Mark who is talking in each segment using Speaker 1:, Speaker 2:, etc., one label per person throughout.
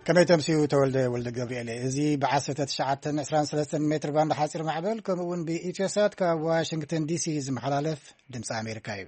Speaker 1: كما تمسيو ولد جبريل ازي بعثة شعاتن 23 متر باند حاصر معبل كمون بإيتيوسات كواشنطن دي سي زمحلالف دمس أمريكايو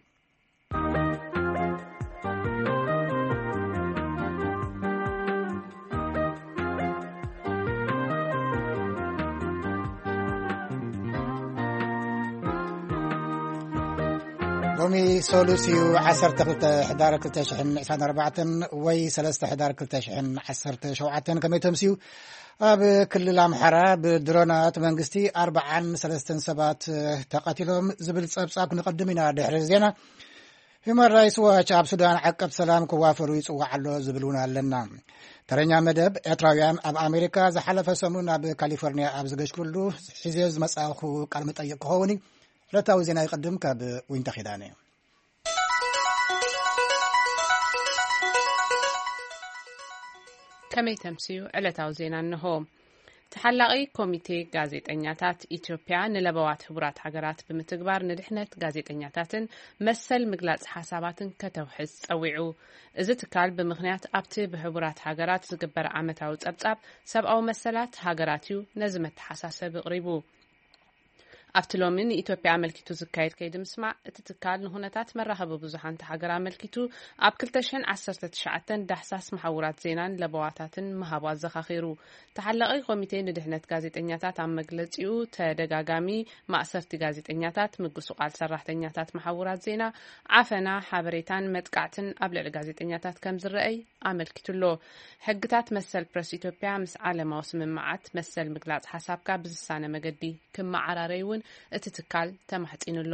Speaker 1: قومي سولوسيو 10 حدار كلتاشحن 24 وي 3 حدار كلتاشحن 10 شوعتن كما تمسيو اب كل الامحرة بدرونات منغستي 43 سبات تقاتلهم زبل صبصاب نقدمنا دحر زينا Human Rights Watch اب سودان عقب سلام كوافرو يصوعلو زبلونا لنا ترنيا مدب اتراويان اب امريكا زحلف سمون اب كاليفورنيا اب زغش كله حزيز مصاخو قال مطيق هوني لتاو زينا يقدم كاب وين تخيدانه
Speaker 2: كمي تمسيو علتاو زينا انه تحلقي كوميتي غازيطኛታት ኢትዮጵያ ንለበዋት ህቡራት ሀገራት በመተግባር ንድሕነት ጋዜጠኛታትን መሰል ምግላጽ ሐሳባትን ከተውሕዝ ጸዊዑ እዚ ትካል በምክንያት ኣብቲ በህቡራት ሀገራት ዝግበር ዓመታዊ ጸብጻብ ሰብአዊ መሰላት ሀገራትዩ ነዚ መተሐሳሰብ ቅሪቡ አፍትሎምን ኢትዮጵያ አመልኪቱ ዝካየድ ከይድ ምስማዕ እቲ ትካል ንሁነታት መራኸቢ ብዙሃን ሀገራ አመልኪቱ ኣብ 2019 ዳሕሳስ ማሕወራት ዜናን ለበዋታትን መሃባ ዘኻኺሩ ተሐለቀ ኮሚቴ ንድሕነት ጋዜጠኛታት ኣብ መግለጺኡ ተደጋጋሚ ማእሰርቲ ጋዜጠኛታት ምጉስቃል ሰራሕተኛታት ማሕወራት ዜና ዓፈና ሓበሬታን መጥቃዕትን ኣብ ልዕሊ ጋዜጠኛታት ከም ዝረአይ አመልኪቱሎ ሕግታት መሰል ፕረስ ኢትዮጵያ ምስ ዓለማዊ ስምምዓት መሰል ምግላጽ ሐሳብካ ብዝሳነ መገዲ ክመዓራረይውን እቲ ትካል ተማሕጺኑሎ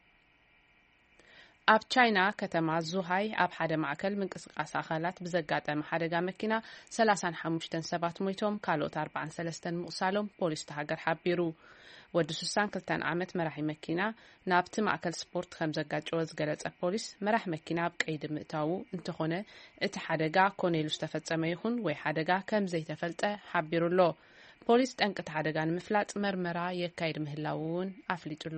Speaker 2: ኣብ ቻይና ከተማ ዙሃይ ኣብ ሓደ ማዕከል ምንቅስቃስ ኣኻላት ብዘጋጠመ ሓደጋ መኪና 35 ሰባት ሞይቶም ካልኦት 43 ምቕሳሎም ፖሊስ ተሃገር ሓቢሩ ወዲ 62 ዓመት መራሒ መኪና ናብቲ ማዕከል ስፖርት ከም ዘጋጨወ ዝገለጸ ፖሊስ መራሒ መኪና ኣብ ቀይዲ ምእታው እንተኾነ እቲ ሓደጋ ኮኔሉ ዝተፈጸመ ይኹን ወይ ሓደጋ ከም ዘይተፈልጠ ሓቢሩሎ ፖሊስ ጠንቅት ሓደጋ ንምፍላጥ መርመራ የካይድ ምህላውን አፍሊጡሎ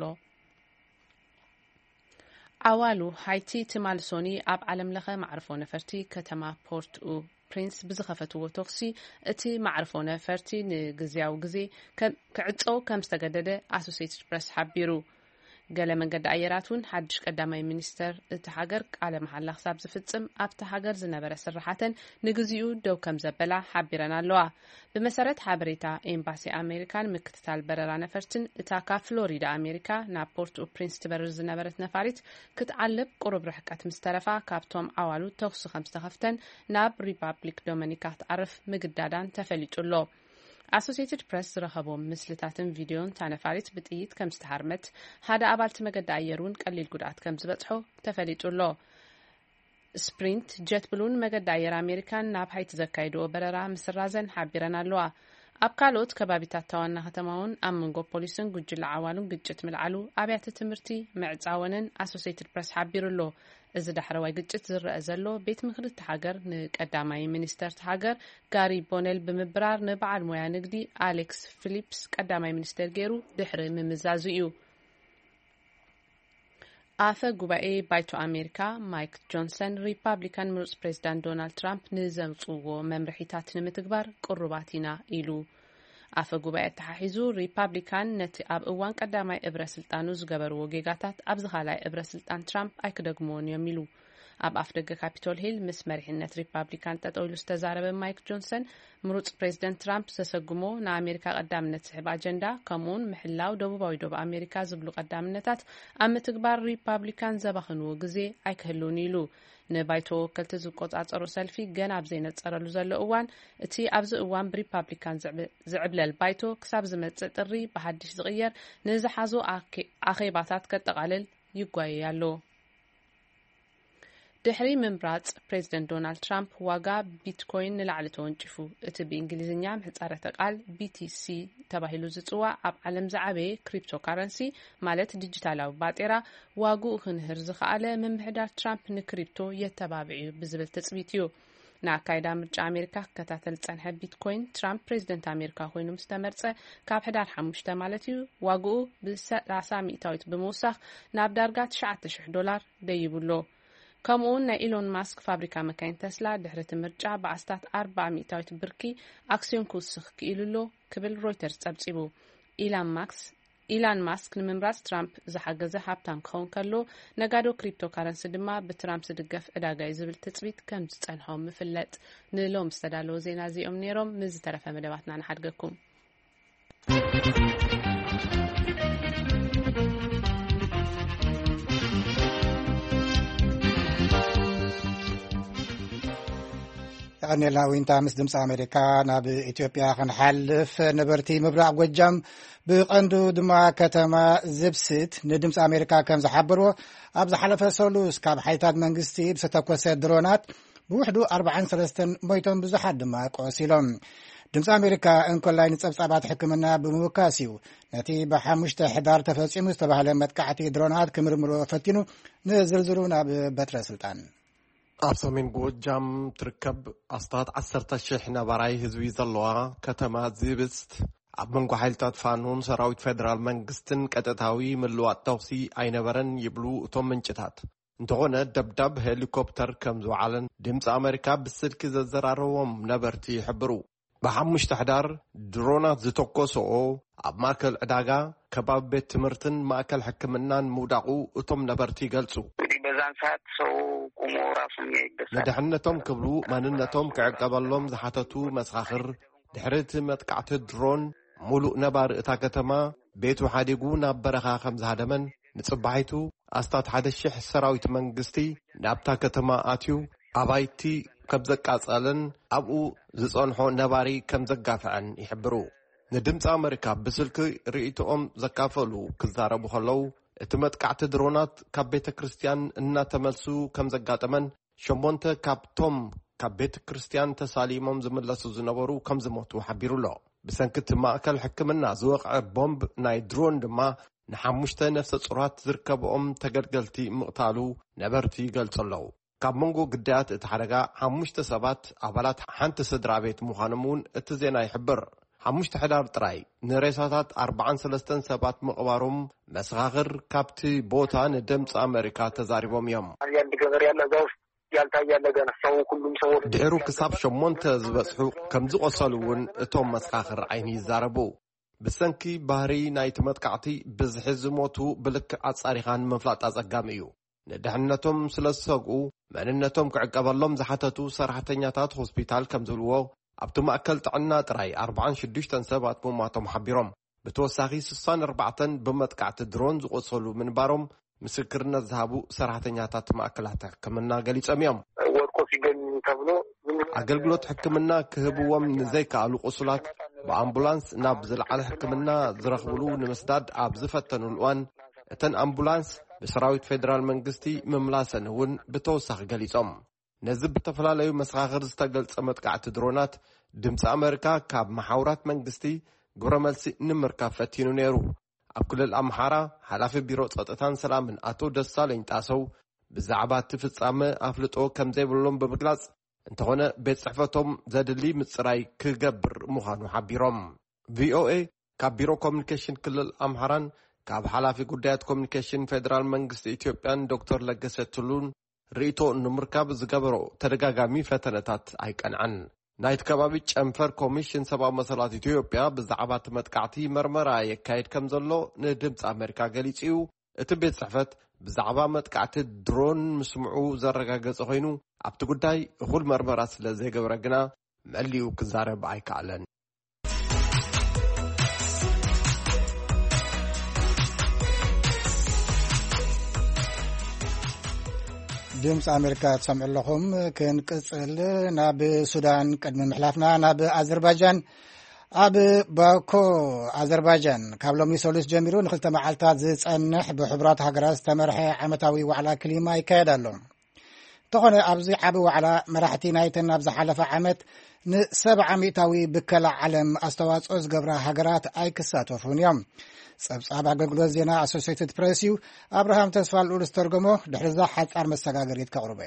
Speaker 2: አዋሉ ሃይቲ ትማልሶኒ ኣብ ዓለም ለኸ ማዕርፎ ነፈርቲ ከተማ ፖርት ኦ ፕሪንስ ብዝኸፈትዎ ተኽሲ እቲ ማዕርፎ ነፈርቲ ንግዚያው ግዜ ክዕጾው ከም ዝተገደደ አሶሲኤትድ ፕሬስ ሓቢሩ ገለ መንገዲ ኣየራቱን ሓድሽ ቀዳማይ ሚኒስተር እቲ ሃገር ቃለ መሓላ ክሳብ ዝፍጽም ኣብቲ ሃገር ዝነበረ ስራሓተን ንግዚኡ ደው ከም ዘበላ ሓቢረን ኣለዋ ብመሰረት ሓበሬታ ኤምባሲ ኣሜሪካን ምክትታል በረራ ነፈርትን እታ ካብ ፍሎሪዳ ኣሜሪካ ናብ ፖርት ኦ ፕሪንስ ትበርር ዝነበረት ነፋሪት ክትዓልብ ቁሩብ ርሕቀት ምስተረፋ ካብቶም ኣዋሉ ተኽሲ ከም ዝተኸፍተን ናብ ሪፐብሊክ ዶሚኒካ ትዓርፍ ምግዳዳን ተፈሊጡሎ አሶሲኤትድ ፕሬስ ረኸቦም ምስልታትን ቪዲዮን ታነፋሪት ብጥይት ከም ዝተሃርመት ሓደ ኣባልቲ መገዲ ኣየሩን ቀሊል ጉድኣት ከም ዝበጽሖ ተፈሊጡሎ ስፕሪንት ጀት ብሉን መገዲ ኣየር ኣሜሪካን ናብ ሃይቲ ዘካይድዎ በረራ ምስራዘን ሓቢረን ኣለዋ ኣብ ካልኦት ከባቢታት ታዋና ከተማውን ኣብ መንጎ ፖሊስን ጉጅለ ዓዋሉን ግጭት ምልዓሉ ኣብያተ ትምህርቲ ምዕጻወንን አሶሲኤትድ ፕሬስ ሓቢሩሎ እዚ ዳሕረዋይ ግጭት ዝረአ ዘሎ ቤት ምክሪ ተሃገር ንቀዳማይ ሚኒስተር ተሃገር ጋሪ ቦኔል ብምብራር ንበዓል ሞያ ንግዲ አሌክስ ፊሊፕስ ቀዳማይ ሚኒስተር ገይሩ ድሕሪ ምምዛዙ እዩ አፈ ጉባኤ ባይቶ አሜሪካ ማይክ ጆንሰን ሪፐብሊካን ምሩጽ ፕሬዝዳንት ዶናልድ ትራምፕ ንዘምጽዎ መምርሒታት ንምትግባር ቁርባቲና ኢሉ አፈ ጉባኤ ተሓሒዙ ሪፐብሊካን ነቲ ኣብ እዋን ቀዳማይ እብረ ስልጣኑ ዝገበርዎ ጌጋታት ኣብ ዝኻላይ እብረ ስልጣን ትራምፕ ኣይክደግሞን እዮም ኢሉ ኣብ ኣፍደገ ካፒቶል ሂል ምስ መሪሕነት ሪፐብሊካን ጠጠው ኢሉ ዝተዛረበ ማይክ ጆንሰን ምሩጽ ፕሬዝዳንት ትራምፕ ዘሰጉሞ ንኣሜሪካ ቀዳምነት ዝሕብ ኣጀንዳ ከምኡውን ምሕላው ደቡባዊ ዶብ ኣሜሪካ ዝብሉ ቀዳምነታት ኣብ ምትግባር ሪፐብሊካን ዘባኽንዎ ግዜ ኣይክህልውን ኢሉ ንባይቶ ወከልቲ ዝቆጻጸሩ ሰልፊ ገና ኣብ ዘይነጸረሉ ዘሎ እዋን እቲ ኣብዚ እዋን ብሪፐብሊካን ዝዕብለል ባይቶ ክሳብ ዝመጽእ ጥሪ ብሓድሽ ዝቕየር ንዝሓዙ ኣኼባታት ከጠቓልል ይጓየያሎ ድሕሪ ምምራጽ ፕሬዝዳንት ዶናልድ ትራምፕ ዋጋ ቢትኮይን ንላዕሊ ተወንጭፉ እቲ ብእንግሊዝኛ ምሕጻረተ ቃል BTC ተባሂሉ ዝጽዋዕ ኣብ ዓለም ዝዓበየ ክሪፕቶካረንሲ ማለት ዲጂታላዊ ባጤራ ዋጉኡ ክንህር ዝኸኣለ ምምሕዳር ትራምፕ ንክሪፕቶ የተባብዑ ብዝብል ተጽቢት እዩ ንኣካይዳ ምርጫ ኣሜሪካ ክከታተል ጸንሐ ቢትኮይን ትራምፕ ፕሬዝዳንት ኣሜሪካ ኮይኑ ምስተመርጸ ካብ ሕዳር 5 ማለት እዩ ዋጉኡ ብ30 ሚእታዊት ብምውሳኽ ናብ ዳርጋ $9,000 ደይብሎ ከምኡውን ናይ ኢሎን ማስክ ፋብሪካ መካይን ተስላ ድሕሪ ምርጫ ብኣስታት 400 ብርኪ ኣክሲዮን ክውስኽ ክኢሉሎ ክብል ሮይተርስ ጸብጺቡ ኢላን ማስክ ንምምራጽ ትራምፕ ዝሓገዘ ሃብታም ክኸውን ከሎ ነጋዶ ክሪፕቶ ካረንሲ ድማ ብትራምፕ ዝድገፍ ዕዳጋ ዝብል ትጽቢት ከም ዝጸንሖም ምፍለጥ ንሎም ዝተዳለወ ዜና እዚኦም ነይሮም ምዝተረፈ መደባትና ንሓድገኩም
Speaker 1: أنا وينتا مس دمس أمريكا ناب إثيوبيا خنحلف نبرتي مبرع وجام بقندو دما كتما زبست ندمس أمريكا كم زحبرو أبز حلف سولوس كاب حيتاد منجستي بستكوسة درونات بوحدو 43 ميتون بزحد دما قوسيلهم دمس أمريكا إن كل لاين صبصبات حكمنا بموكاسيو نتي بحمشت حدار تفصيل مستبهل متكعتي درونات كمرمرو فتينو نزلزلونا ببتر سلطان
Speaker 3: أبسمين جوجام تركب أستاد 10,000 نبراي هزوي زلوا كتما زيبست أبمنكو حيلتات فانون سراويت فدرال منغستن كتتاوي ملوات توسي أي نبرن يبلو أتوم منشتات انتغونا دبدب هليكوبتر كمزو علن دمس أمريكا بالسلك زرارهم نبرتي حبرو بحمش تحدار درونات زتوكوسو أب ماكل عداغا كباب بيت تمرتن ماكل حكمنان موداقو أتوم نبرتي قلسو مدحنتهم كبلو ماننتهم كعقبالهم زحاتتو مسخاخر دحرت متقعت درون ملوء نبار اتا كتما بيتو حاديقو نابرخا خمز هادمن نتصبحيتو استات حدا الشح سراويت منغستي نابتا كتما آتيو أبايتي كبزك أسألن أبو زصنحو نباري كمزقافعن يحبرو ندمت أمريكا بسلك رئيتهم زكافلو كزاربو خلو اتمتقعت درونات كاب بيت كريستيان إنا تملسو كم زقاتمن شمونت كابتوم كاب بيت كريستيان تساليمهم زملسو زنبرو كم زموتو حبيرو له بسنكت ماكل حكمنا زوقع بومب ناي درون دما نحمشت نفس صورات زركبهم تقلقلتي مقتالو نبرتي قلصلو كاب منغو قدات اتحرقا حمشت سبات أبالات حانت سدرا بيت مخانمون اتزينا يحبر حمشت حدار تراي نريساتات 43 سبات مقبارهم مسغاغر كابتي بوتا ندمت أمريكا تزاربهم يوم دعرو كساب شمونت زبسحو كمزو قصالوون اتوم مسغاغر عيني زاربو بسنكي باري نايتمت كعتي بزحزموتو بلك أتصاريخان منفلات أزقاميو ندحنتهم سلساقو معننتهم كعقبالهم زحاتتو سرحتنياتات هوسبيتال كمزلوو أبتو مأكل تعنا تراي 46 سبات مماتهم حبيرهم بتوساقي 64 بمتقعت درون زقصلو من بارهم مسكرنا الذهبو سرحتنياتات مأكلات حكمنا قليت أميام أقلقلوت حكمنا كهبوهم نزيك على قصلات بأمبولانس نابزل على حكمنا زرخبلو نمسداد أبزفتنو الوان اتن أمبولانس بسراويت فيدرال منغستي مملاسن هون بتوساق قليت نزب تفلاليو مسخاخر زتقلت متقعت درونات دمس أمريكا كاب محاورات منغستي قرملسي نمركا فتينو نيرو أبكل الأمحارة حلاف بيرو تطتان سلامن أتو دسالين تاسو بزعبات تفتصامة أفلتو كمزي بلوم بمقلاص انتغونا بيت صحفتهم زادلي متصراي كقبر مخانو حبيرهم VOA كاب بيرو كومنيكيشن كل الأمحاران كاب حلاف قدايات كومنيكيشن فيدرال منغست إثيوبيان دكتور لقسة ريتو نمركاب زقبرو ترقاقامي فتنتات أيكان عن نايت كبابي چنفر كوميشن سبا مسالات إثيوبيا بزعبات متقعتي مرمرا يكايد كمزلو ندمت أمريكا قليتيو اتبيت صحفت بزعبا متقعتي درون مسمعو زرقاقا زخينو أبتو قداي غول مرمرا سلازي قبرقنا مأليو كزارب أيكالن
Speaker 1: دمس أمريكا تسمع لهم كن قصل ناب السودان قدم محلافنا ناب أذربيجان أب باكو أذربيجان كابلوم يسولس جميرو نخلت معالتات زيت أنح بحبرات هجرات تمرحي عمتاوي وعلى كلمة يكادلهم تقول أبزي عبو على مراحتي نايتن أبزي حلفة عمت 700 بكلا علم أستوات أز قبرا هجرات أي كسات وفون يوم صبصاب አገልግሎት ዜና አሶሲኤትድ ፕሬስ ዩ አብርሃም ተስፋል ኡልስ ተርጎሞ ድሕዛ ሓጻር መሰጋገሪት ከቅርበ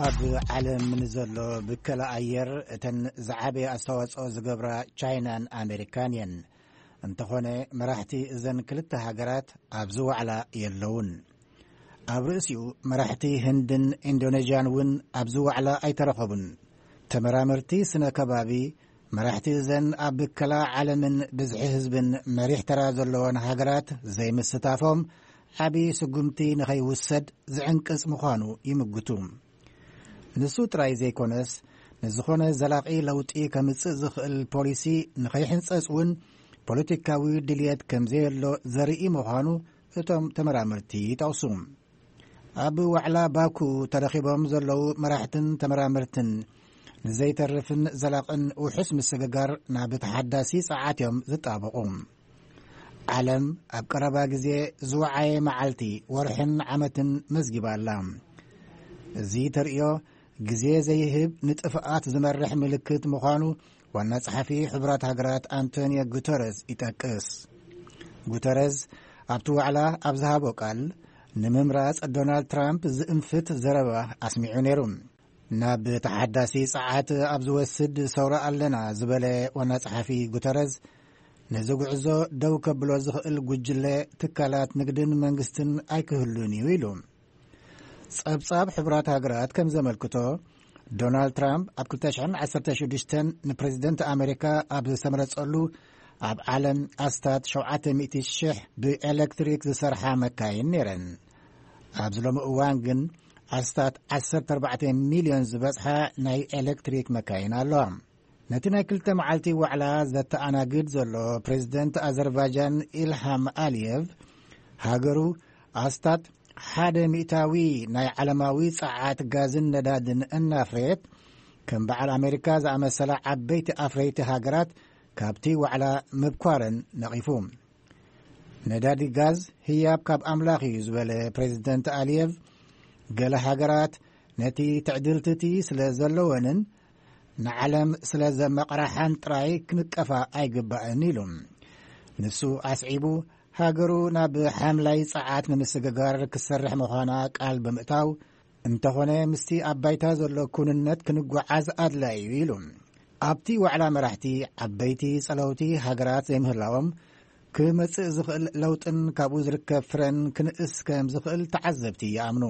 Speaker 1: ኣብ ዓለም ንዘሎ ብከላ ኣየር እተን ዝዓበየ ኣስተዋፅኦ ዝገብራ ቻይናን ኣሜሪካን እየን። እንተኾነ መራሕቲ እዘን ክልተ ሃገራት ኣብዚ ዋዕላ የለውን። ኣብ ርእሲኡ መራሕቲ ህንድን ኢንዶኔዥያን እውን ኣብዚ ዋዕላ ኣይተረኸቡን። ተመራምርቲ ስነ ከባቢ መራሕቲ እዘን ኣብ ብከላ ዓለምን ብዝሒ ህዝብን መሪሕ ተራ ዘለዎን ሃገራት ዘይምስታፎም ዓብዪ ስጉምቲ ንኸይውሰድ ዝዕንቅጽ ምዃኑ ይምግቱ። ንሱ ጥራይ ዘይኮነስ ንዝኾነ ዘላቒ ለውጢ ከምጽእ ዝኽእል ፖሊሲ ንኸይሕንጸጽ እውን ፖለቲካዊ ድልየት ከምዘየሎ ዘርኢ ምዃኑ እቶም ተመራምርቲ ይጠቕሱ። ኣብ ዋዕላ ባኩ ተረኺቦም ዘለዉ መራሕትን ተመራምርትን ንዘይተርፍን ዘላቕን ውሑስ ምስግጋር ናብ ተሓዳሲ ጸዓት እዮም ዝጣበቑ። ዓለም ኣብ ቀረባ ግዜ ዝወዓየ መዓልቲ ወርሕን ዓመትን መዝጊባ ኣላ። እዚ ተርእዮ ግዜ ዘይህብ ንጥፍኣት ዝመርሕ ምልክት ምዃኑ ዋና ጸሓፊ ሕቡራት ሃገራት አንቶኒዮ ጉተረስ ይጠቅስ። ጉተረስ ኣብቲ ዋዕላ ኣብ ዝሃቦ ቃል ንምምራጽ ዶናልድ ትራምፕ ዝእንፍት ዘረባ ኣስሚዑ ነይሩ። ናብ ተሓዳሲ ጸዓት ኣብ ዝወስድ ሰውራ ኣለና ዝበለ ዋና ጸሓፊ ጉተረስ ነዚ ጉዕዞ ደው ከብሎ ዝኽእል ጉጅለ ትካላት ንግድን መንግስትን ኣይክህሉን እዩ ኢሉ። ጸብጻብ ሕቡራት ሃገራት ከም ዘመልክቶ ዶናልድ ትራምፕ ኣብ 2016 ንፕሬዚደንት ኣሜሪካ ኣብ ዝተመረጸሉ ኣብ ዓለም ኣስታት 700,000 ብኤሌክትሪክ ዝሰርሓ መካይን ነይረን። ኣብ ዝሎሚ እዋን ግን ኣስታት 14 ሚልዮን ዝበጽሓ ናይ ኤሌክትሪክ መካይን ኣለዋ። ነቲ ናይ ክልተ መዓልቲ ዋዕላ ዘተኣናግድ ዘሎ ፕሬዚደንት ኣዘርባይጃን ኢልሃም ኣልየቭ ሃገሩ ኣስታት 100 ናይ ዓለማዊ ጸዓት ጋዝን ነዳድን እናፍረየት ከም በዓል ኣሜሪካ ዝኣመሰላ ዓበይቲ ኣፍረይቲ ሃገራት ካብቲ ዋዕላ ምብኳረን ነቒፉ። ነዳዲ ጋዝ ህያብ ካብ ኣምላኽ እዩ ዝበለ ፕሬዚደንት ኣልየቭ ገለ ሃገራት ነቲ ትዕድልትቲ ስለ ዘለወንን ንዓለም ስለ ዘመቕራሓን ጥራይ ክንቀፋ ኣይግባእን ኢሉ። ንሱ ኣስዒቡ ሃገሩ ናብ ሓምላይ ጸዓት ንምስግጋር ክሰርሕ ምዃና ቃል ብምእታው እንተኾነ ምስቲ ኣብ ባይታ ዘሎ ኩንነት ክንጓዓዝ ኣድላይ እዩ ኢሉ። ኣብቲ ዋዕላ መራሕቲ ዓበይቲ ጸለውቲ ሃገራት ዘይምህላዎም ክመጽእ ዝኽእል ለውጥን ካብኡ ዝርከብ ፍረን ክንእስ ከም ዝኽእል ተዓዘብቲ ይኣምኑ።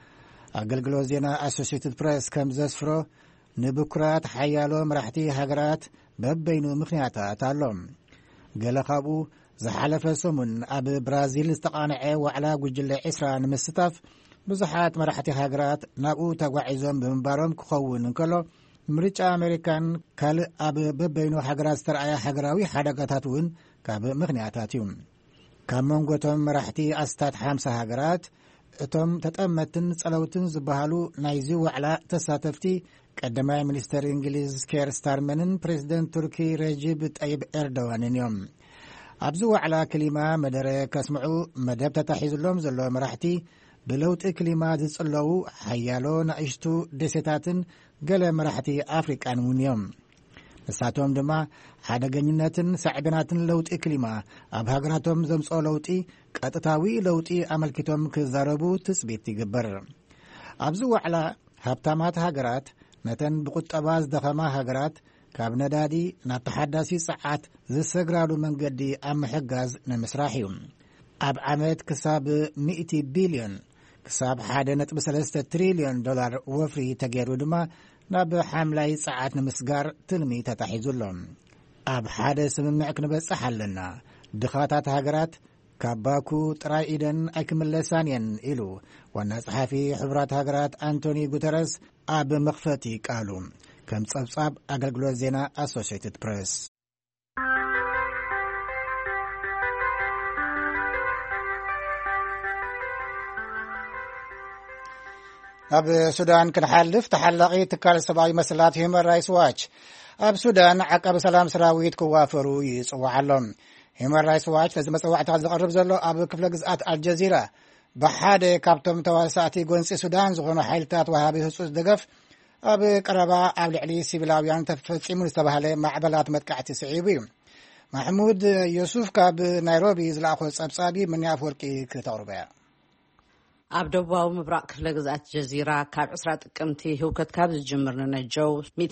Speaker 1: ኣገልግሎት ዜና ኣሶሲየትድ ፕሬስ ከም ዘስፍሮ ንብኩራት ሓያሎ መራሕቲ ሃገራት በበይኑ ምኽንያታት ኣሎም። ገለ ካብኡ ዝሓለፈ ሰሙን ኣብ ብራዚል ዝተቓንዐ ዋዕላ ጉጅለ 20 ንምስታፍ ብዙሓት መራሕቲ ሃገራት ናብኡ ተጓዒዞም ብምንባሮም ክኸውን እንከሎ ምርጫ ኣሜሪካን ካልእ ኣብ በበይኑ ሃገራት ዝተረኣያ ሃገራዊ ሓደጋታት እውን ካብ ምኽንያታት እዩ። ካብ መንጎቶም መራሕቲ ኣስታት 50 ሃገራት እቶም ተጠመትን ጸለውትን ዝበሃሉ ናይዚ ዋዕላ ተሳተፍቲ ቀዳማይ ሚኒስተር እንግሊዝ ኬር ስታርመንን ፕሬዚደንት ቱርኪ ረጂብ ጠይብ ኤርዶዋንን እዮም። ኣብዚ ዋዕላ ክሊማ መደረ ከስምዑ መደብ ተታሒዙሎም ዘሎ መራሕቲ ብለውጢ ክሊማ ዝጽለዉ ሓያሎ ናእሽቱ ደሴታትን ገለ መራሕቲ ኣፍሪቃን እውን እዮም። ንሳቶም ድማ ሓደገኝነትን ሳዕብናትን ለውጢ ክሊማ ኣብ ሃገራቶም ዘምጽኦ ለውጢ ቀጥታዊ ለውጢ ኣመልኪቶም ክዛረቡ ትጽቢት ይግበር። ኣብዚ ዋዕላ ሃብታማት ሃገራት ነተን ብቁጠባ ዝደኸማ ሃገራት ካብ ነዳዲ ናብ ተሓዳሲ ጸዓት ዝሰግራሉ መንገዲ ኣብ ምሕጋዝ ንምስራሕ እዩ። ኣብ ዓመት ክሳብ 100 ቢልዮን ክሳብ 1.3 ትሪልዮን ዶላር ወፍሪ ተገይሩ ድማ ናብ ሓምላይ ጸዓት ንምስጋር ትልሚ ተታሒዙሎም። ኣብ ሓደ ስምምዕ ክንበጽሕ ኣለና፣ ድኻታት ሃገራት ካብ ባኩ ጥራይ ኢደን ኣይክምለሳን እየን ኢሉ ዋና ጸሓፊ ሕቡራት ሃገራት አንቶኒ ጉተረስ ኣብ መኽፈቲ ቃሉ ከም ጸብጻብ ኣገልግሎት ዜና ኣሶሲየትድ ፕሬስ። ኣብ ሱዳን ክንሓልፍ ተሓላቒ ትካል ሰብኣዊ መሰላት ሂውማን ራይትስ ዋች ኣብ ሱዳን ዓቃቢ ሰላም ሰራዊት ክዋፈሩ ይጽዋዓሎም። ሂውማን ራይትስ ዋች ነዚ መጽዋዕታት ዝቐርብ ዘሎ ኣብ ክፍለ ግዝኣት አልጀዚራ ብሓደ ካብቶም ተዋሳእቲ ጎንፂ ሱዳን ዝኾኑ ሓይልታት ወሃቢ ህጹጽ ደገፍ ኣብ ቀረባ ኣብ ልዕሊ ሲቪላውያን ተፈጺሙ ዝተባህለ ማዕበላት መጥቃዕቲ ስዒቡ እዩ። ማሕሙድ ዮሱፍ ካብ ናይሮቢ ዝለኣኾ ጸብጻቢ ምንያፍ ወርቂ ክተቕርበያ።
Speaker 4: ኣብ ደቡባዊ ምብራቅ ክፍለ ግዛት ጀዚራ ካብ 20 ጥቅምቲ ህውከት ካብ ዝጅምር ነነጀው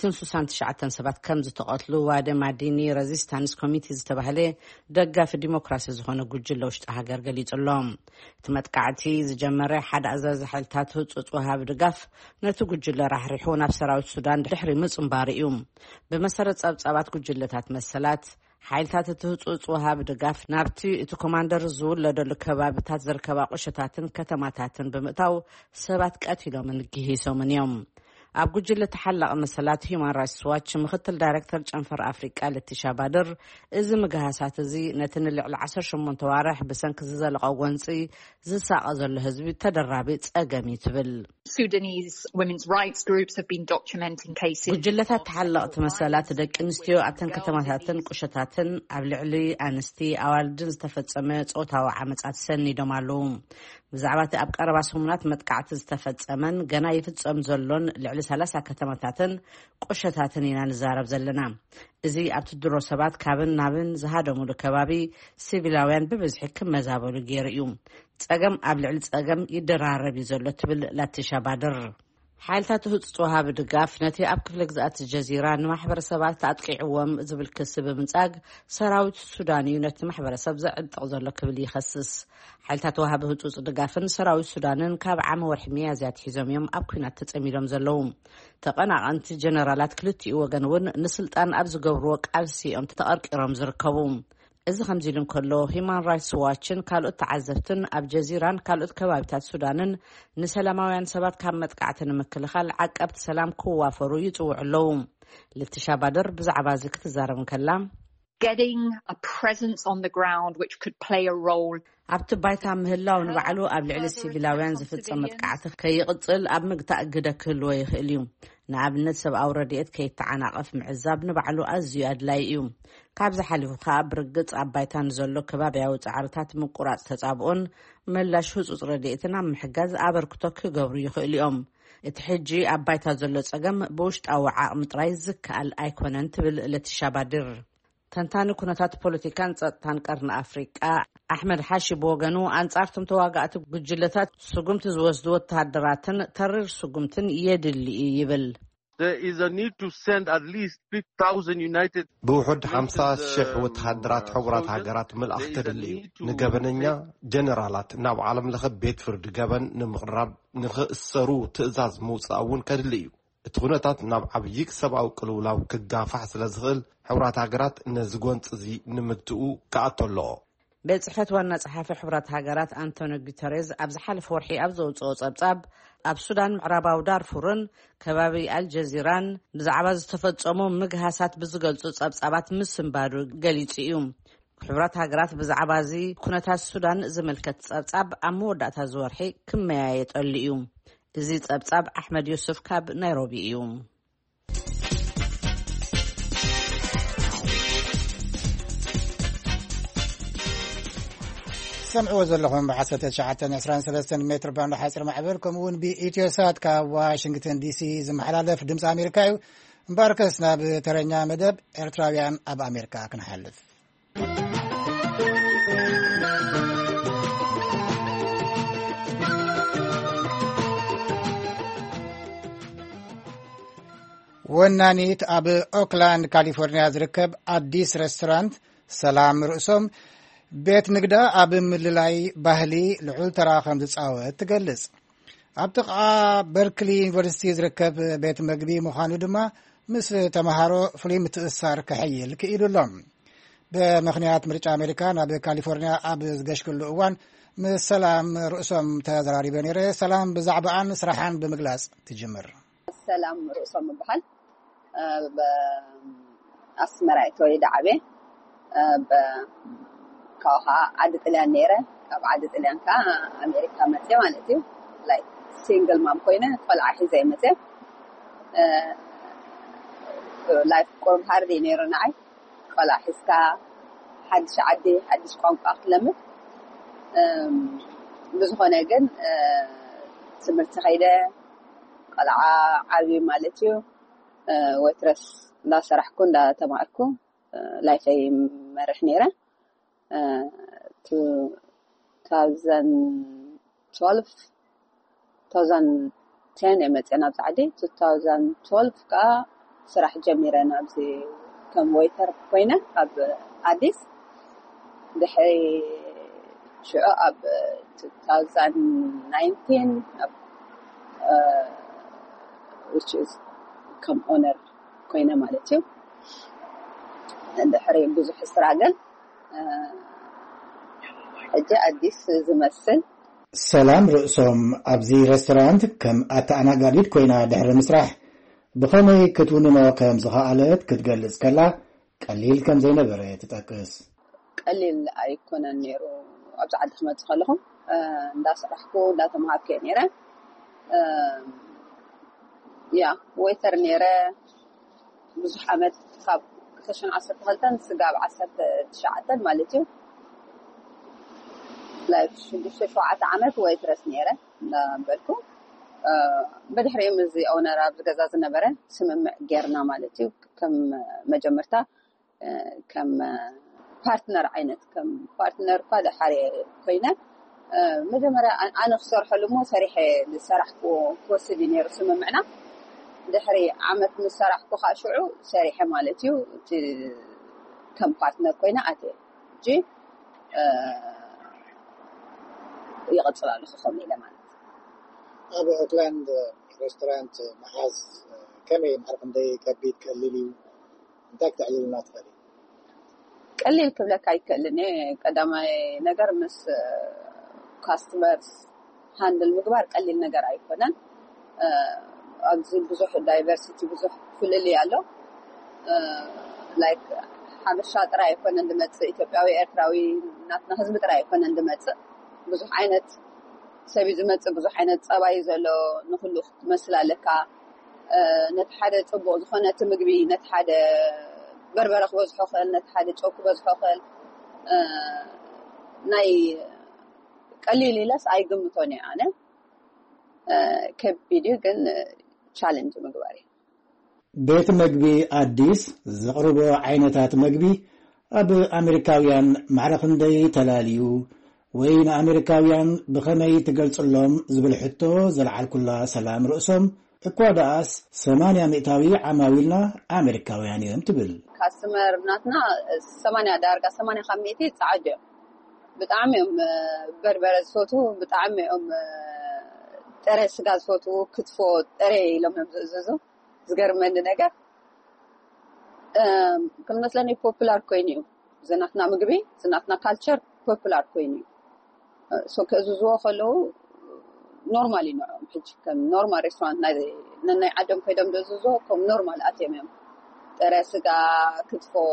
Speaker 4: 169 ሰባት ከም ዝተቐትሉ ዋደ ማዲኒ ሬዚስታንስ ኮሚቴ ዝተባህለ ደጋፊ ዲሞክራሲ ዝኾነ ጉጅለ ውሽጢ ሃገር ገሊጹሎም እቲ መጥቃዕቲ ዝጀመረ ሓደ ኣዛዚ ሓይልታት ህጹጽ ወሃብ ድጋፍ ነቲ ጉጅለ ራሕሪሑ ናብ ሰራዊት ሱዳን ድሕሪ ምጽምባር እዩ ብመሰረት ጸብጻባት ጉጅለታት መሰላት ሓይልታት ህጹጽ ወሃብ ድጋፍ ናብቲ እቲ ኮማንደር ዝውለደሉ ከባቢታት ዝርከባ ቁሸታትን ከተማታትን ብምእታው ሰባት ቀቲሎምን ግሂሶምን እዮም ኣብ ጉጅለ ተሓላቕ መሰላት ሂውማን ራይትስ ዋች ምክትል ዳይሬክተር ጨንፈር አፍሪቃ ለቲሻ ባድር እዚ ምግሃሳት እዚ ነቲ ንልዕሊ 18 ዋርሕ ብሰንኪ ዝዘለቐ ጎንፂ ዝሳቀ ዘሎ ህዝቢ ተደራቢ ጸገም ይትብል
Speaker 5: Sudanese women's rights groups have been documenting cases
Speaker 4: ጉጅለታት ተሓላቕቲ መሰላት ደቂ ኣንስትዮ ኣብተን ከተማታትን ቁሸታትን ኣብ ልዕሊ ኣንስቲ ኣዋልድን ዝተፈጸመ ጾታዊ ዓመጻት ሰኒዶም ኣለዉ ብዛዕባ እቲ ኣብ ቀረባ ሰሙናት መጥቃዕቲ ዝተፈጸመን ገና ይፍጸም ዘሎን ልዕሊ 30 ከተማታትን ቁሸታትን ኢና ንዛረብ ዘለና እዚ ኣብቲ ድሮ ሰባት ካብን ናብን ዝሃደሙሉ ከባቢ ሲቪላውያን ብብዝሒ ክመዛበሉ ገይሩ እዩ ጸገም ኣብ ልዕሊ ጸገም ይደራረብ ዘሎ ትብል ላቲሻ ባድር ሓይልታት ህጹጽ ወሃብ ድጋፍ ነቲ ኣብ ክፍለ ግዛት ጀዚራ ንማሕበረሰባት ኣጥቂዕዎም ዝብል ክስ ብምንጻግ ሰራዊት ሱዳን እዩ ነቲ ማሕበረሰብ ዘዕጥቕ ዘሎ ክብል ይኸስስ ሓይልታት ወሃብ ህጹጽ ድጋፍን ሰራዊት ሱዳንን ካብ ዓመ ወርሒ ሚያዝያ ሒዞም እዮም ኣብ ኩናት ተጸሚዶም ዘለዉ ተቐናቐንቲ ጀነራላት ክልቲኡ ወገን እውን ንስልጣን ኣብ ዝገብርዎ ቃልሲኦም ተቐርቂሮም ዝርከቡ እዚ ከምዚ ኢሉ እንከሎ ሂውማን ራይትስ ዋችን ካልኦት ተዓዘብትን ኣብ ጀዚራን ካልኦት ከባቢታት ሱዳንን ንሰላማውያን ሰባት ካብ መጥቃዕቲ ንምክልኻል ዓቀብቲ ሰላም ክዋፈሩ ይጽውዑ ኣለዉ ለቲሻ ባድር ብዛዕባ እዚ ክትዛረብ ከላ
Speaker 5: getting a presence on the ground which could play a role
Speaker 4: ኣብቲ ባይታ ምህላው ንባዕሉ ኣብ ልዕሊ ሲቪላውያን ዝፍጸም መጥቃዕቲ ከይቕጽል ኣብ ምግታእ ግደ ክህልዎ ይኽእል እዩ ንኣብነት ሰብኣዊ ረድኤት ከይተዓናቐፍ ምዕዛብ ንባዕሉ ኣዝዩ ኣድላይ እዩ ካብዚ ሓሊፉ ከዓ ብርግጽ ኣብ ባይታ ንዘሎ ከባብያዊ ጻዕርታት ምቁራጽ ተጻብኦን መላሽ ህጹጽ ረድኤትን ኣብ ምሕጋዝ ኣበርክቶ ክገብሩ ይኽእሉ እዮም እቲ ሕጂ ኣብ ባይታ ዘሎ ጸገም ብውሽጣዊ ዓቕሚ ጥራይ ዝከኣል ኣይኮነን ትብል ለቲሻ ባድር ተንታኒ ኩነታት ፖለቲካን ጸጥታን ቀርኒ ኣፍሪቃ ኣሕመድ ሓሺ ብወገኑ አንጻርቶም ተዋጋእቲ ጉጅለታት ስጉምቲ ዝወስዱ ወተሃደራትን ተሪር ስጉምትን የድሊ ይብል
Speaker 6: There is a need to send at least 50,000 United
Speaker 3: ብውሑድ 50,000 ወተሃደራት ሕቡራት ሃገራት ምልኣኽ ተደልዩ ንገበነኛ ጀነራላት ናብ ዓለም ለኸ ቤት ፍርዲ ገበን ንምቕራብ ንኽእሰሩ ትእዛዝ ምውፃእ እውን ከድሊ እዩ እቲ ኩነታት ናብ ዓብዪ ሰብኣዊ ቅልውላው ክጋፋሕ ስለ ዝኽእል ሕቡራት ሃገራት ነዚ ጎንፂ እዚ ንምግትኡ ከኣቶ ኣለዎ
Speaker 4: በጽሕፈት ዋና ጸሓፊ ሕቡራት ሃገራት አንቶኒዮ ጉተሬዝ ኣብ ዝሓለፈ ወርሒ ኣብ ዘውፅኦ ጸብጻብ ኣብ ሱዳን ምዕራባዊ ዳርፉርን ከባቢ አልጀዚራን ብዛዕባ ዝተፈጸሙ ምግሃሳት ብዝገልጹ ጸብጻባት ምስምባዱ ገሊጹ እዩ ሕቡራት ሃገራት ብዛዕባ እዚ ኩነታት ሱዳን ዝምልከት ጸብጻብ ኣብ መወዳእታ ዝወርሒ ክመያየጠሉ እዩ እዚ ጸብጻብ ኣሕመድ ዩሱፍ ካብ ናይሮቢ እዩ
Speaker 1: سمعوا زلهم بعثة شعة نسران 3 متر باند حاصر معبركم ون بإيتيوسات كواشنطن دي سي زمحلالة في دمس أمريكا مباركسنا بترنيا مدب إرتراويان أب أمريكا كنحلف ونانيت أب أوكلاند كاليفورنيا زركب أديس رستورانت سلام رؤسهم ቤት ንግዳ ኣብ ምልላይ ባህሊ ልዑል ተራ ከም ዝጻወት ትገልጽ ኣብ ጥቓ በርክሊ ዩኒቨርሲቲ ዝርከብ ቤት መግቢ ምዃኑ ድማ ምስ ተምሃሮ ፍሉይ ምትእስሳር ክሕይል ክኢሉሎም ብምኽንያት ምርጫ ኣሜሪካ ናብ ካሊፎርኒያ ኣብ ዝገሽክሉ እዋን ምስ ሰላም ርእሶም ተዘራሪበ ነይረ ሰላም ብዛዕባኣን ስራሓን ብምግላጽ ትጅምር
Speaker 7: ሰላም ርእሶም ይበሃል በኣስመራ ተወሊደ ዓበ كاها عدد الان نيره كاب عدد الان كا امريكا متى مالتي لايك سينجل مام كوينه طلع حزه متى لايف كورم هاردي نيره ناي طلع حسكا حدش عدي حدش قام اقلم بزخونه ግን ትምህርት ኸይደ قلعه عربي مالتي وترس لا سرحكم لا تماركم لايف مرح نيره 2012 2010 يمتنا بزعدي 2012 كا سرح جميرنا بزي كم ويتر كوينة أب عديس دحي شو أب 2019 أب which is come owner كوينة مالتيو دحري بزح استراجل أجا عديس زمسل
Speaker 1: سلام رؤسهم أبزي رستورانت كم أنا قريت كوينة دحر مسرح بخمي كتوني مواقعهم زخاءلت كتقلز كلا قليل كم زي نبرة تتأكس
Speaker 7: قليل أيكون النيرو أبزع عد خمت خلهم دا صرحكو دا تمهابكي نيرة يا ويتر نيرة بزح عمد خاب كتشن 10 غلطان سقاب 10 تشعتن مالتيو لايف شو عمد ويترس نيرة لا بالكو بدحر يوم زي أو نرى بجزاز النبرة سمم جيرنا مالتي كم مجمرتا كم بارتنر عينت كم بارتنر قاد حري كوينة مجمرة أنا خسر حلمو صريحة للصرح كوسي دينير سمم معنا دحري عمت من الصرح كخاشعو صريحة مالتي كم بارتنر كوينة أتي جي يغطل على خصومي لمان
Speaker 1: أبو أوكلاند ريستورانت محاز كمي محرقم دي كبيت كالليلي انتاك تعليل ناطفالي
Speaker 7: قليل كبلك هاي كلني قدامي نقر مس كاستمرز هاندل مقبار قليل نقر ايكونن أجزي بزوح دايفرسيتي بزوح فللي يالو لايك حامل شاطر ايكونن دمتس إثيوبياوي إرتراوي ناتنا هزم ترى ايكونن دمتس بزوح عينت سبي زمت بزح عينت صباي زلو نخلو مثل لك نتحدى صبو زخونه تمغبي نتحدى بربرخ بزحو خل نتحدى چوك بزحو خل ناي قليل لس ايغمتوني انا كبيديو كن تشالنج مغباري
Speaker 1: بيت مغبي اديس زقربو عينتات مغبي اب امريكاويان معرفندي تلاليو وين أمريكاويان بخمي تقلصلهم زبل حتو زلعال كلها سلام رؤسهم اكواداس 8 مئتاوي عماويلنا أمريكاويان يوم تبل
Speaker 7: كاستمر ناتنا 8 دارقة 8 خميتي تعجب بتعميهم بربر صوتو بتعميهم ترى سقاز صوتو كتفو ترى لهم ززو زقر من نجا كم مثلا popular كوينيو زناتنا مقبي زناتنا culture popular كوينيو سو كزوزو خلو نورمالي نعم حج كم نورمال ريستورانت ناي عدم كيدم دزوزو كم نورمال اتيمم ترسغا كتفو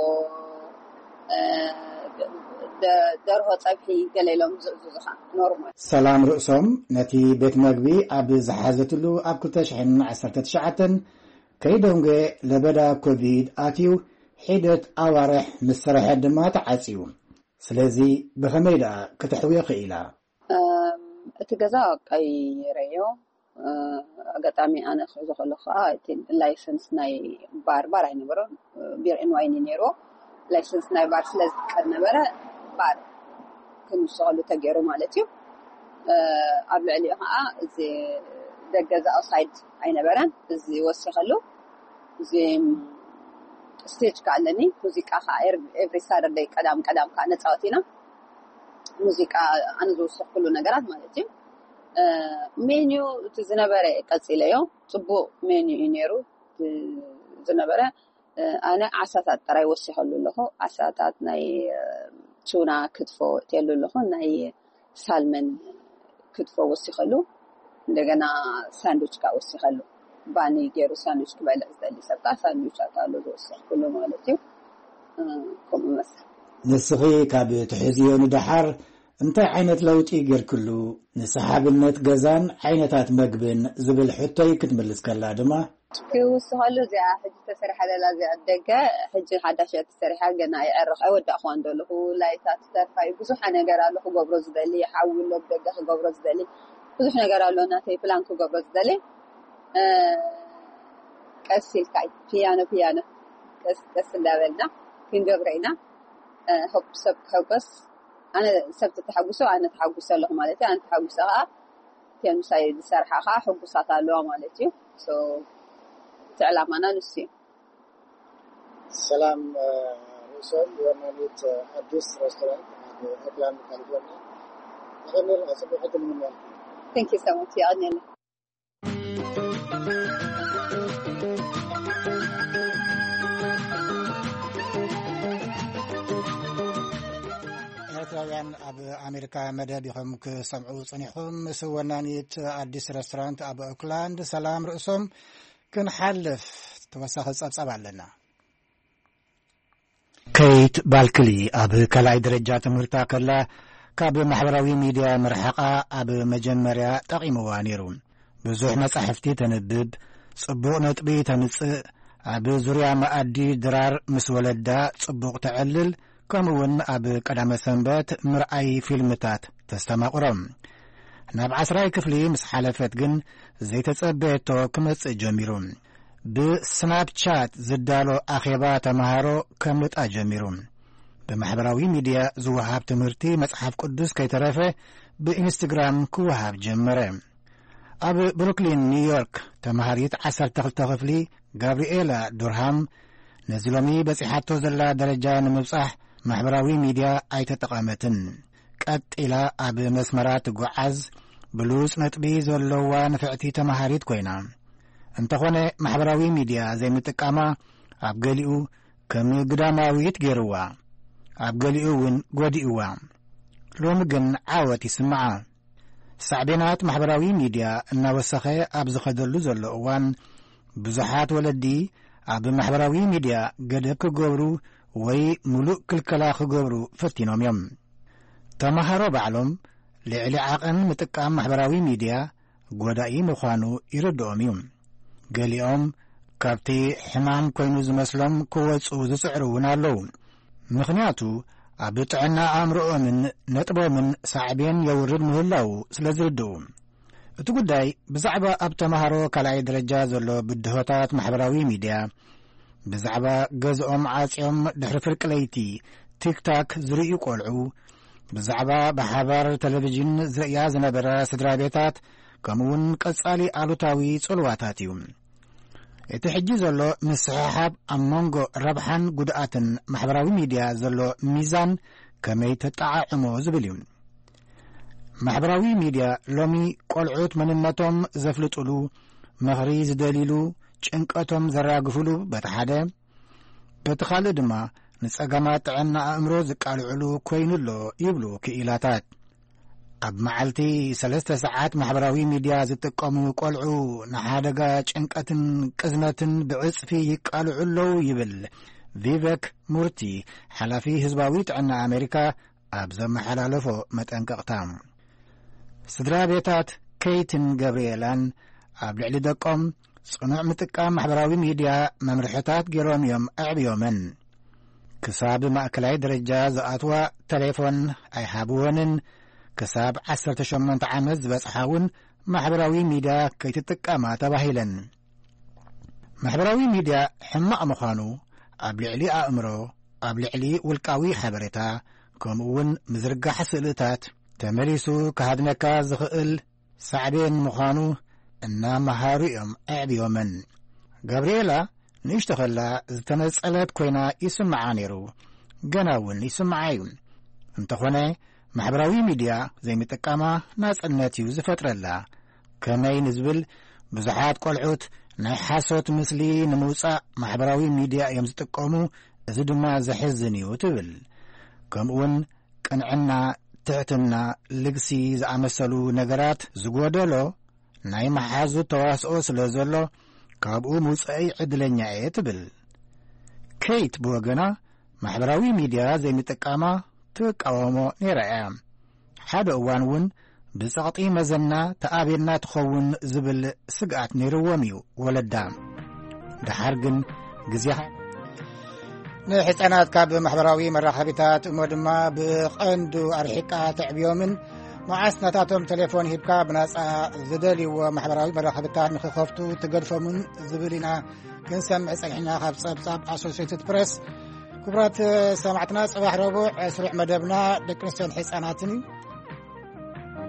Speaker 7: درهو صبحي قليلهم زوزخا نورمال
Speaker 1: سلام رؤسهم نتي بيت مغبي اب زحازتلو اب 2019 كيدونغ لبدا كوفيد اتيو حيدت اوارح مسرح دما تعصيو سلازي بخميدا كتحوي قيلا
Speaker 7: اتجزا قي ريو اغطامي انا خذ خلخا لايسنس ناي بار اي نبرو بير ان واي نيرو لايسنس ناي بار سلاز كنبره بار كنسولو تغيرو مالتي ابل عليها زي دغزا اوسايد اي نبرن زي وسخلو زي ستيج كالني موسيقى خير every Saturday قدام كان تصاوتينا موسيقى انا زوسخ كل ነገራት ማለት ነው ሜኒው ትዝነበረ ቀጽለዮ ጽቡ ሜኒው ይነሩ ትዝነበረ انا ዓሳታት ጥራይ ወሲኸሉ ለኹ ዓሳታት ናይ ቱና ክትፎ ተሉ ለኹ ናይ ሳልመን ክትፎ ወሲኸሉ እንደገና ሳንድዊች ካ ወሲኸሉ ባኒ ገሩ ሳንድዊች ክበላ ዝደሊ ሰጣ ሳንድዊች አታሉ ወሲኽ ኩሉ ማለት ነው ኮምመስ
Speaker 1: ንስኺ ካብ ትሕዝዮ ንድሓር እንታይ ዓይነት ለውጢ ገርክሉ ንሰሓብነት ገዛን ዓይነታት መግብን ዝብል ሕቶይ ክትምልስ ከላ ድማ
Speaker 7: ክውስኸሉ እዚኣ ሕጂ ተሰሪሐ ዘላ እዚኣ ደገ ሕጂ ሓዳሽ ተሰሪሐ ገና ይዕርቕ ኣይወዳእኹ እንደለኹ ላይታት ተርፋይ ብዙሕ ነገር ኣሎ ክገብሮ ዝደሊ ሓውሎ ደገ ክገብሮ ዝደሊ ብዙሕ ነገር ኣሎ ናተይ ፕላን ክገብሮ ዝደሊ ቀሲልካይ ፒያኖ ቀስ እንዳበልና ክንገብረይና هوب سب حقس أنا سبت تحقسه أنا تحقسه له مالتي أنا تحقسها تنساي سرحة حقوسات على مالتي so تعلمنا نسي
Speaker 1: السلام رسول وماليت أديس رستوران أبلان كاليفورنيا أغني الأسبوع حتى من المال
Speaker 7: thank you so much يا أغني ኤርትራውያን ኣብ ኣሜሪካ መደብ ኢኹም ክሰምዑ ጸኒሖም ምስ ወናኒት ኣዲስ ሬስቶራንት ኣብ ኦክላንድ ሰላም ርእሶም ክንሓልፍ ተወሳኺ ጸብጸብ ኣለና። ከይት ባልክሊ ኣብ ካልኣይ ደረጃ ትምህርታ ከላ ካብ ማሕበራዊ ሚድያ ምርሓቓ ኣብ መጀመርያ ጠቒምዋ ነይሩ። ብዙሕ መጻሕፍቲ ተንብብ፣ ጽቡቕ ነጥቢ ተምጽእ፣ ኣብ ዙርያ መኣዲ ድራር ምስ ወለዳ ጽቡቕ ተዕልል ከምኡውን ኣብ ቀዳመ ሰንበት ምርኣይ ፊልምታት ተስተማቑሮም። ናብ 10ይ ክፍሊ ምስ ሓለፈት ግን ዘይተጸበየቶ ክመጽእ ጀሚሩ። ብስናፕቻት ዝዳሎ ኣኼባ ተምሃሮ ከምልጣ ጀሚሩ። ብማሕበራዊ ሚድያ ዝወሃብ ትምህርቲ መጽሓፍ ቅዱስ ከይተረፈ ብኢንስትግራም ክወሃብ ጀመረ። ኣብ ብሩክሊን ኒውዮርክ ተምሃሪት 12 ክፍሊ ጋብሪኤላ ዱርሃም ነዚ ሎሚ በጺሓቶ ዘላ ደረጃ ንምብጻሕ ማሕበራዊ ሚድያ ኣይተጠቐመትን። ቀጢላ ኣብ መስመራት ጓዓዝ ብሉጽ ነጥቢ ዘለዋ ንፍዕቲ ተምሃሪት ኮይና እንተኾነ ማሕበራዊ ሚድያ ዘይምጥቃማ ኣብ ገሊኡ ከም ግዳማዊት ገይርዋ፣ ኣብ ገሊኡ እውን ጐዲእዋ። ሎሚ ግን ዓወት ይስምዓ። ሳዕቤናት ማሕበራዊ ሚድያ እናወሰኸ ኣብ ዝኸደሉ ዘሎ እዋን ብዙሓት ወለዲ ኣብ ማሕበራዊ ሚድያ ገደብ ክገብሩ ወይ ሙሉእ ክልከላ ክገብሩ ፈቲኖም እዮም። ተምሃሮ ባዕሎም ልዕሊ ዓቐን ምጥቃም ማሕበራዊ ሚድያ ጐዳኢ ምዃኑ ይርድኦም እዩ። ገሊኦም ካብቲ ሕማም ኮይኑ ዝመስሎም ክወፁ ዝጽዕሩ እውን ኣለዉ። ምኽንያቱ ኣብ ጥዕና ኣእምሮኦምን ነጥቦምን ሳዕቤን የውርድ ምህላው ስለ ዝርድኡ። እቲ ጉዳይ ብዛዕባ ኣብ ተምሃሮ ካልኣይ ደረጃ ዘሎ ብድሆታት ማሕበራዊ ሚድያ ብዛዕባ ገዝኦም ዓጺኦም ድሕሪ ፍርቂ ለይቲ ቲክታክ ዝርእዩ ቈልዑ ብዛዕባ ብሓባር ቴሌቭዥን ዝርእያ ዝነበረ ስድራ ቤታት ከምኡውን ቀጻሊ ኣሉታዊ ጽልዋታት እዩ። እቲ ሕጂ ዘሎ ምስሕሓብ ኣብ መንጎ ረብሓን ጉድኣትን ማሕበራዊ ሚድያ ዘሎ ሚዛን ከመይ ተጠዓዕሞ ዝብል እዩ። ማሕበራዊ ሚድያ ሎሚ ቈልዑት መንነቶም ዘፍልጡሉ፣ ምኽሪ ዝደሊሉ፣ ጭንቀቶም ዘራግፍሉ በቲ ሓደ፣ በቲ ካልእ ድማ ንጸገማት ጥዕና ኣእምሮ ዝቃልዕሉ ኮይኑሎ ይብሉ ክኢላታት። ኣብ መዓልቲ 3 ሰዓት ማሕበራዊ ሚድያ ዝጥቀሙ ቈልዑ ንሓደጋ ጭንቀትን ቅዝነትን ብዕጽፊ ይቃልዑለዉ ይብል ቪቬክ ሙርቲ ሓላፊ ህዝባዊ ጥዕና ኣሜሪካ ኣብ ዘመሓላለፎ መጠንቀቕታ። ስድራ ቤታት ከይትን ገብርኤላን ኣብ ልዕሊ ደቆም ጽኑዕ ምጥቃም ማሕበራዊ ሚድያ መምርሕታት ገይሮም እዮም ኣዕብዮመን። ክሳብ ማእከላይ ደረጃ ዝኣትዋ ቴሌፎን ኣይሃብወንን፣ ክሳብ 18 ዓመት ዝበጽሓውን ማሕበራዊ ሚድያ ከይትጥቀማ ተባሂለን። ማሕበራዊ ሚድያ ሕማቕ ምዃኑ ኣብ ልዕሊ ኣእምሮ፣ ኣብ ልዕሊ ውልቃዊ ሓበሬታ ከምኡውን ምዝርጋሕ ስእልታት ተመሊሱ ካሃድነካ ዝኽእል ሳዕቤን ምዃኑ እናመሃሩ እዮም ኣዕብዮመን። ጋብርኤላ ንእሽቶ ኸላ ዝተነጸለት ኮይና ይስምዓ ነይሩ፣ ገና እውን ይስምዓ እዩ። እንተኾነ ማሕበራዊ ሚድያ ዘይምጥቃማ ናጽነት እዩ ዝፈጥረላ። ከመይ ንዝብል ብዙሓት ቈልዑት ናይ ሓሶት ምስሊ ንምውጻእ ማሕበራዊ ሚድያ እዮም ዝጥቀሙ፣ እዚ ድማ ዘሕዝን እዩ ትብል። ከምኡውን ቅንዕና፣ ትሕትና፣ ልግሲ ዝኣመሰሉ ነገራት ዝጐደሎ ናይ መሓዙት ተዋስኦ ስለ ዘሎ ካብኡ ምውፅአይ ዕድለኛ እየ ትብል። ከይት ብወገና ማሕበራዊ ሚድያ ዘይምጥቃማ ትቃወሞ ነይራ እያ። ሓደ እዋን እውን ብጸቕጢ መዘና ተኣቤና ትኸውን ዝብል ስግኣት ነይርዎም እዩ ወለዳ። ድሓር ግን ግዜኻ ንሕፃናት ካብ ማሕበራዊ መራኸቢታት እሞ ድማ ብቐንዱ ኣርሒቃ ተዕብዮምን መዓስ ናታቶም ቴሌፎን ሂብካ ብናጻ ዝደልይዎ ማሕበራዊ መራኸቢታት ንኽኸፍቱ ትገድፎምን ዝብል ኢና ክንሰምዕ ጸኒሕና ካብ ጸብጻብ ኣሶሲየትድ ፕሬስ። ክቡራት ሰማዕትና ጽባሕ ረቡዕ ስሩዕ መደብና ደቂ ኣንስትዮን ሕፃናትን እዩ።